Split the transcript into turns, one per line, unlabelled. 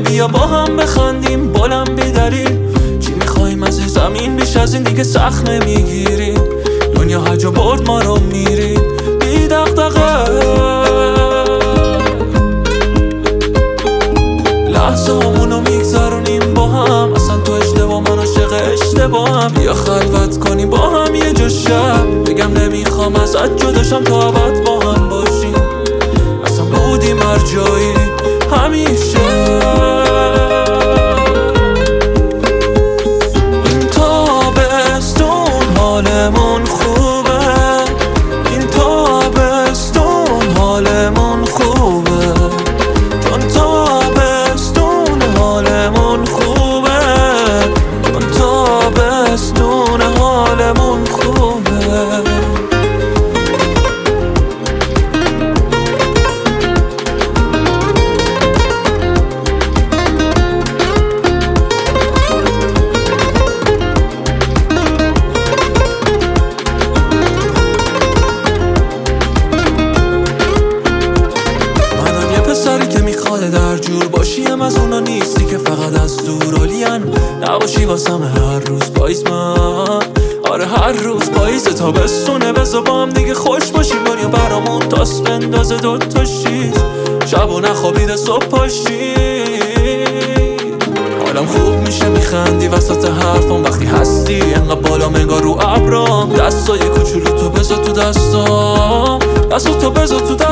بیا با هم بخندیم بلند بی دلیل. چی میخوایم از این زمین؟ بیش از این دیگه سخت نمیگیریم. دنیا هجا برد ما رو میریم بی دغدغه. لحظه همونو میگذرونیم با هم. اصلا تو اشتباه من عاشق اشتباهم. بیا خلوت کنیم با هم یه جا شب. بگم نمیخوام ازت جداشم تا ابد با هم باشیم. اصلا بودیم هر جایی همیشه. این تابستون حالمون خوبه. این تابستون حالمون خوبه. چون تابستون حالمون خوبه. چون تابستون حالمون خوبه. در جور باشیم از اونا نیستی که فقط از دور علین نباشی واسم هر روز پاییز. من آره هر روز پاییز تابستونه. بذار با هم دیگه خوش باشیم. دنیا برامون تاس بندازه دوتا شیش. شب و نخوابیده صبح پاشی. حالم خوب میشه میخندی وسط حرفم وقتی هستی. انقدر بالا منگار رو ابرام. دستای کوچولو تو بذار تو دستام. دستو تو بذار تو دستام.